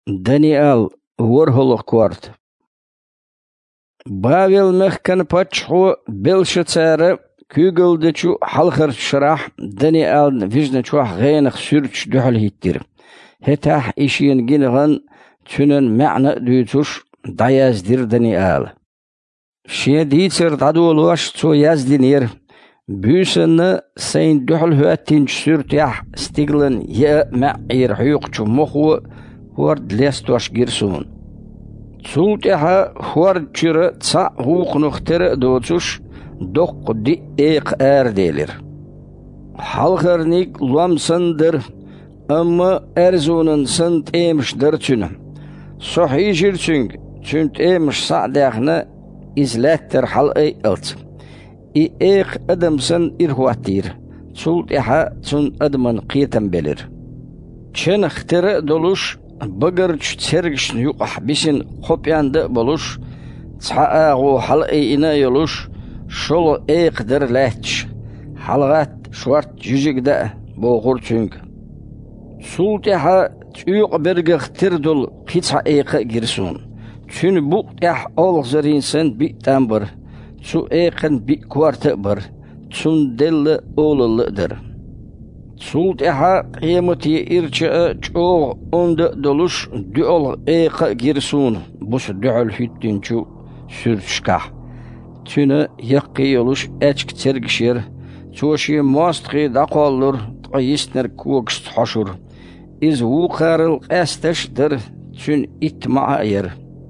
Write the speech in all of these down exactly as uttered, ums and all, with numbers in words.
Даниэл ворхолох кварт. Бавел мехкан пачху белшацара күгөлдечу халхар шарах Даниэл вижначуах гейнах сүрч духал хиттир. Хетах ишиен гинган тюнен мa'на дүйцуш даяздир Даниэл. Шедицер дадуолуаш цу яздинир. Büsenne sein duhul huatin sürtjah stiglen je ma'ir huyuqchu mohu huard lestosh girsun. Zultjaha huard chire tsa huuqnuchtere dootsush doq di eq erdelir. Halgernik lamsander amma erzonen sant eemsh dertune. Sohi jirtsung tunt eemsh sa'dachne izletter hal ei elt. I eeg adamsan irhuatir, zult eha zun adman qieten belir. Tjenach tere dolush, bagarch tsergishn yuqah bisin qopyande bolush, tsa'agu hal-i ina yolush, sholo eeg der lehtsh, halgat shwart jujigda boğur tsung. Zult eha tüyuq bergach tirdul qitsa eeg girsun. Tün buq eh olgzarinsen bi'tambar, Zu eken bi kwarte bar, zun delle olılıdır. Zult eha qiyamati irçe çoğ onda doluş duol eka girsun, bus duol hüttünçü sürçkah. Tüne yaqqi yoluş eçk tergişir, çoğuşi mastqi daqallur, tqayisner kuğgst haşur. İz vuqarıl qesteşdir, tün itma'a yer.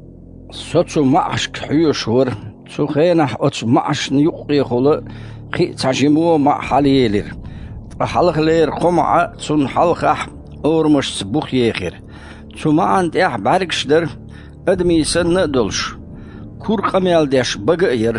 Soçu ma'şk hüyüşür, Sukhena ots ma'sh nyuqi khulu qi tajimu ma haliyelir. Halgleer qom'a sun halqah ormush sbuq yekhir. Suma'an teh bargshder admi sanna dolsh. Kur qamel desh bagayir.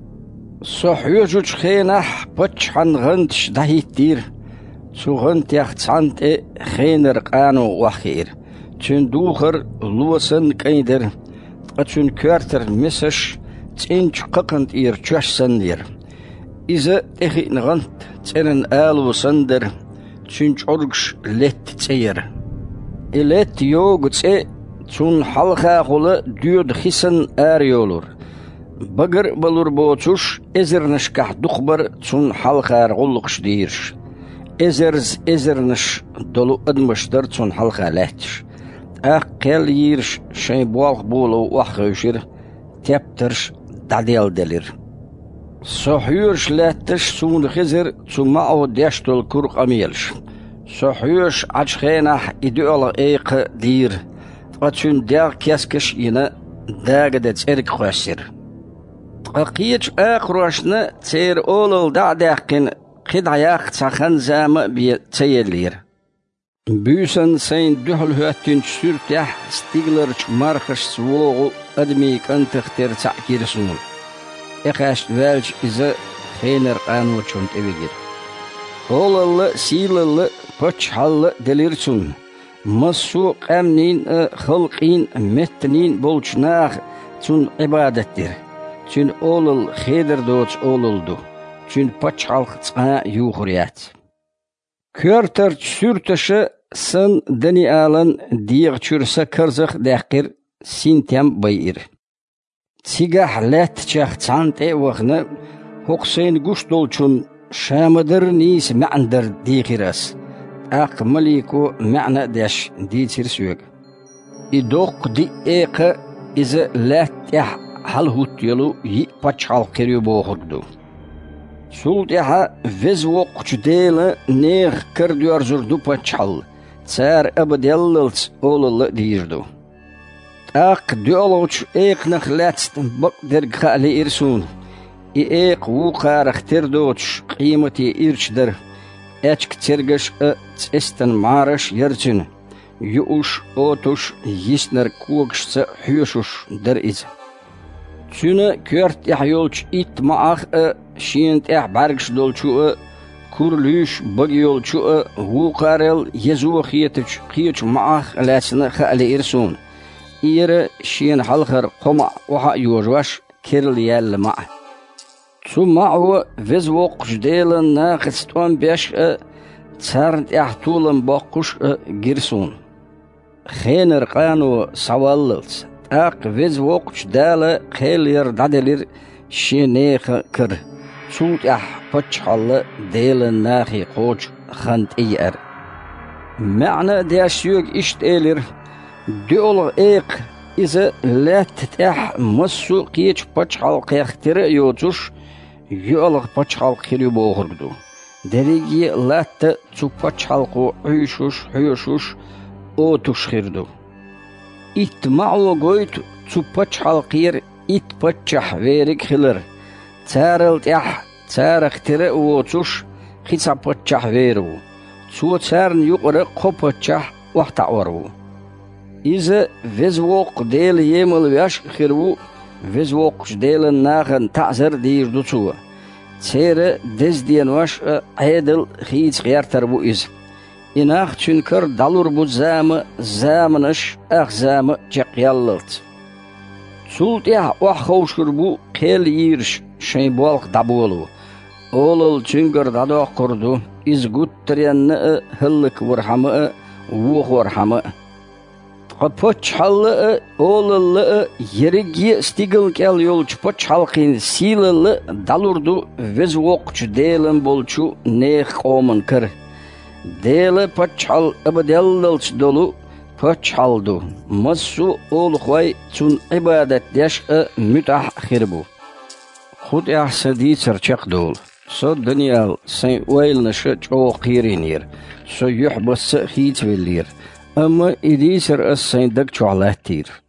Sohyujuch khena pachhan gantsh dahittir. Sughant yah tsant e khener qanu wakhir. Tündukhir luwasan kayder. Atsun kwarter misash Tsinch qaqant ir tjashsandir. Iza echi ngant tsenen alu sander, tsinch orgsh let tseyer. Ilet yog tse tsun halqa khula duud khisan ariolur. Bagar balur boçush ezernishkah duqbar tsun halqa gulqsh dirsh. Ezerz ezernish dolu admashtar tsun halqa letsh. Aqel yirsh shay bolq bolu waqyshir. Teptersh Dadel delir. Sohyush lettish sun khizir zu ma'u deshtol kurq amielsh. Sohyush achkhenah ideal eq dir. Atsun der keskish yine dagdet erk khasir. Tqiych aqroshna tser olol da'daqin qidayaq tsakhan zama bi tseyelir. Büsen sein duhul huatin sürtjah stiglerch markers swogu admi kantichter ta'kirsun. Eqash welch iza khener qanuchunt evigir. Olalla silalla pachhalla delirsun. Masu qamnin khalqin metnin bolchnaq tun ibadettir. Tun olal kheder doç oluldu. Tun pachhalq tsqa yuhriyat. Körter sürteşe San Daniel'an diğer çürse kırzık dağkir sintem bayır. Sigah let çah çante vahne hokseyn guş dolçun şamadır nis ma'ndar diğiras. Aq maliku ma'na daş diğir süyük. İdok di eqa ize let yah halhut yolu yi paçhal keriyo boğurdu. Sult yaha vez voqç dele neğ kırdıyor zurdu paçhal. Tsar abadellels olulu dirdu. Aq duoloch eqnaq letst baq der khali irsun. I eq wuqaraq terdoch qimati irchder. Echk tergash tsesten marash yerchin. Yuush otush yisner kuqshsa huyushush der iz. Tüne kört yahyolch it maaq şient eh bargsh dolchu Kurluş bagyolchu wuqarel yezukhiyetch qiych maaq latsna khali irsun. Ire şien halqar qoma waha yojwash kirl yal ma. Suma'u vezwoq jdelen naqston besh tsarnt yahtulen baqqush girsun. خينر قانو سواللت اق وز وقش دالا خيلير دادلير شينيخ كر سوت اح بچحل ديل ناخي قوش خانت ايار معنى داش يوغ اشت ايلر دول ايق إذا لا تتح مسو قيش بچحل قيختر يوتوش يولغ بچحل قيلو بوغردو دريجي لا تتو بچحل قو عيشوش حيوشوش او تشخردو اتمعو قويت تو بچحل قير ات بچح ويرك خلر تارل تح تارختر ووتوش خيصا بچح ويرو تو تارن يقر قو بچح وحتعورو إذا وزوق ديل يمل وياش خيرو وزوق ديل ناخن تعزر دير دوتسوا تير دز ديان واش عيدل خيت غير تربو إز إناخ تنكر دالور بو زام زامنش أخ زام جقياللت سولت يح وحخوش كربو قيل يرش شين بالق دابولو أولل تنكر دادو قردو إز قد تريان هلك ورحمة ووخ ورحمة Пачхал олл ерги стигл кел йолч пачхалкин силл далурду везвокч делен болчу нех оман кыр. Деле пачхал абаделлч долу пачхалду. Массу олхвай цун ибадат яш мутах хирбу. Худ яхсади церчак дол. So Daniel zijn weilnische ooghierinir. So juhbas giet willir. أما إديسر السين دك شعلاتير